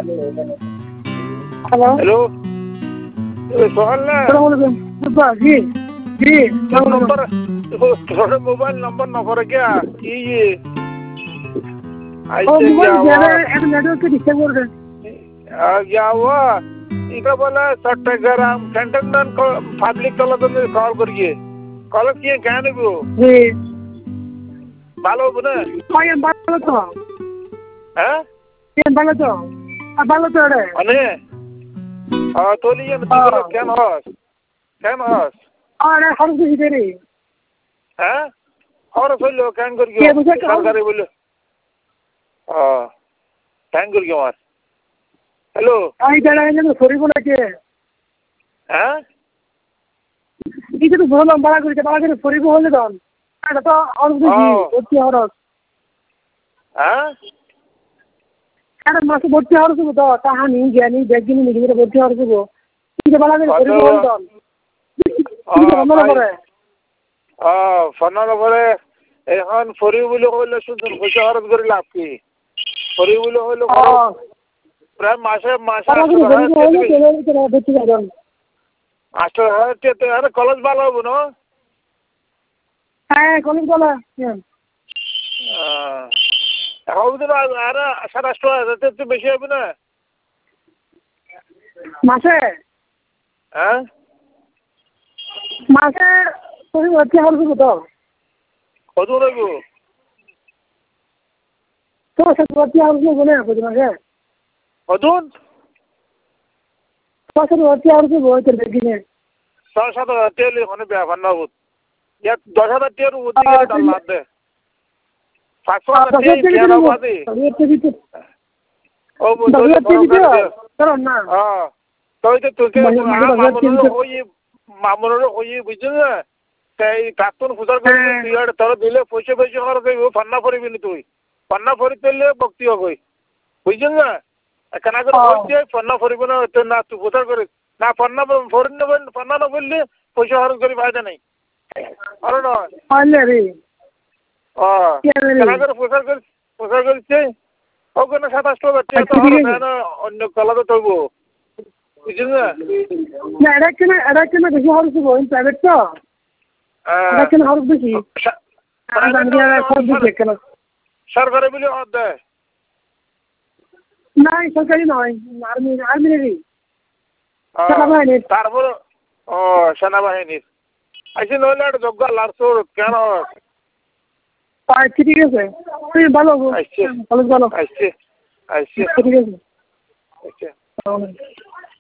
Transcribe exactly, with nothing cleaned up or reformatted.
hello hello সোহাল না জি জি नंबर थोड़े मोबाइल नंबर न करे क्या ये ये ऐसे क्या हुआ नेटवर्क डिस्टर्ब कर रहे क्या हुआ इनका बोला सट्टाग्राम कैंटनमेंट पब्लिक कॉलेज में कॉल करिए कॉलेज किए क्या नहीं वो जी ভালো বনে ভাই ভালো তো হ্যাঁ ভালো তো ভালো তো রে আনে আ তোলি ये नहीं बोला क्या हॉस क्या हॉस আরে হরস দিতে রে হ্যাঁ और बोलो क्या करिए सरकारी बोलो हाँ क्या करिए मार हेलो आई जाना है ना सॉरी बोला के হ্যাঁ এই যে বললাম বাড়া করে বাড়া করে সরি বলে দাও এটা তো হরস দিছি ভর্তি হরস হ্যাঁ আরে মাসে ভর্তি হরস তো তাহানি জ্ঞানী ব্যাগিনী নিজে ভর্তি হরস গো এই যে বাড়া করে সরি বলে দাও মনে করে আ ফোনের উপরে এখন ফরি বলে কইলে শুনছেন পয়সা খরচ করে লাভ কি ফরি বলে হইলো প্রায় মাসে মাসে আটশো হাজার আরে কলেজ ভালো হবো না হ্যাঁ কলেজ ভালো এখন তো আরে সাড়ে আটশো হাজার একটু বেশি হবে না মাসে হ্যাঁ মাসে তুমি ভর্তি হরস তো কত লাগবো তো সে ভর্তি হরস বলে বুঝি মাসে কতন তো সে ভর্তি হরস বইতে বেগিনে ছয় সাত হাজার তেল ওখানে ব্যাপার না বুঝ এক দশ হাজার তেল ওদিকে ডাল লাদ দে পাঁচশো হাজার তেল কেনা বাদে ও বলে করো না হ্যাঁ তো এটা তোকে মামুনুর হই মামুনুর হই বুঝছিস না তাই প্রাক্তন ফুজার করে তুই আর তোর দিলে পয়সা পয়সা খরচ হইব ফান্না পড়বি না তুই ফান্না পড়ি পেলে ভক্তি হবে বুঝছিস না কেন করে বলছি ফান্না পড়বি না তো না তুই ফুজার করে না ফান্না পড়ি না ফান্না না বললে পয়সা খরচ করি ফায়দা নাই আরে না আলে রে ও কেন করে ফুজার করে ফুজার করছে ওখানে সাতাশটা বাচ্চা তো না অন্য কলাতে তৈব বুঝছিস না না এটা কেন এটা কেন বেশি হরস বই প্রাইভেট তো এটা কেন হরস বেশি সরকারি বলে হর দেয় নাই সরকারি নয় আর্মি আর্মিনেরই তারপর ও সেনাবাহিনীর আইসি নইলে একটা যোগ্য লাড়ছোর কেন আচ্ছা ঠিক আছে তুই ভালো আসছে কলেজ ভালো আসছে আসছে ঠিক আছে আচ্ছা আচ্ছা